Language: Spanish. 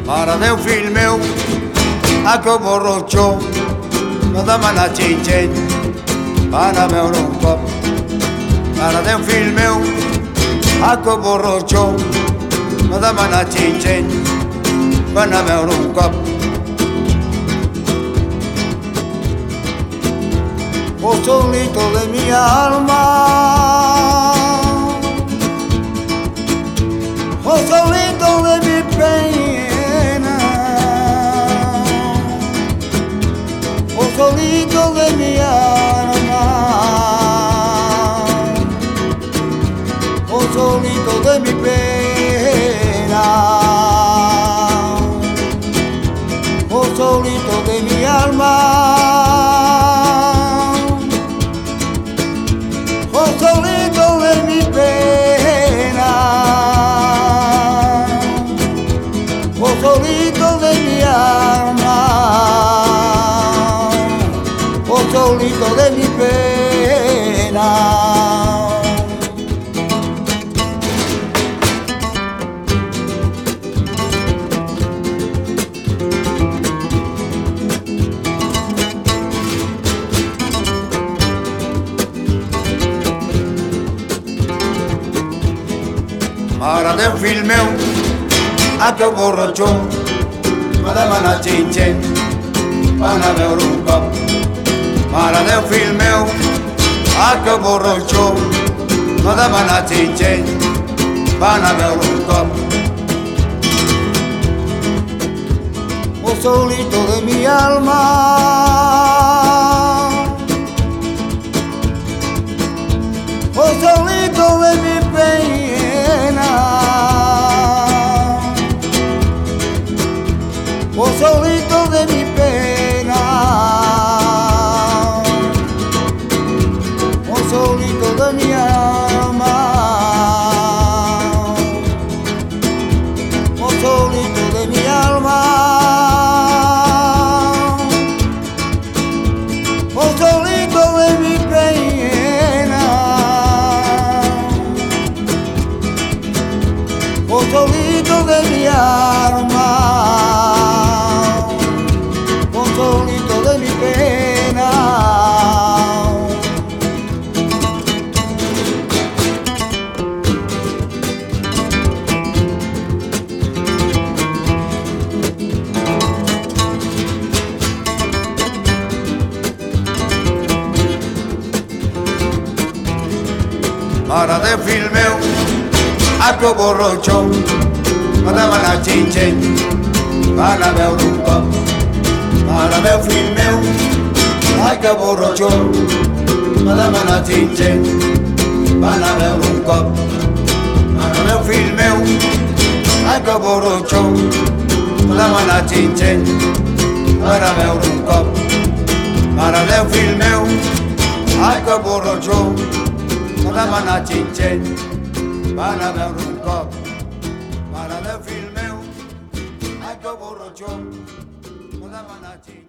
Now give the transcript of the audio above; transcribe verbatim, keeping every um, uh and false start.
Mare del fill meu, a que borratxó, m'ha demanat xinxell, va anar a veure un cop. Mare del fill meu, a que borratxó, m'ha demanat xinxell, va anar a veure un cop. Vos solito de mi alma, vos solito de mi pena, vos solito de mi alma, vos solito de mi pena, vos solito de mi alma. Vos solito de mi pena, vos solito de mi alma, vos solito de mi pena. Mare del fill meu, a que borratxó, m'ha demanat xinxell, va anar a veure un cop. Mare del fill meu, a que borratxó, m'ha demanat xinxell, va anar a veure un cop. Vos solito de mi alma, vos solito de mi pena, vos solito de mi pena, vos solito de mi alma, vos solito de mi alma, vos solito de mi pena, vos solito de mi alma, vos solito de mi pena. Mare del fill meu, a que borratxó, m'ha demanat xinxell, va anar a veure un cop. Mare del fill meu, ai que borratxó, m'ha demanat xinxell, va anar a veure un cop. Mare del fill meu, ai que borratxó, m'ha demanat xinxell, va anar a veure un cop. Mare del fill meu, ai que borratxó, m'ha demanat xinxell, va anar a veure un cop. Mare del fill meu, ai que borratxó, m'ha demanat xinxell.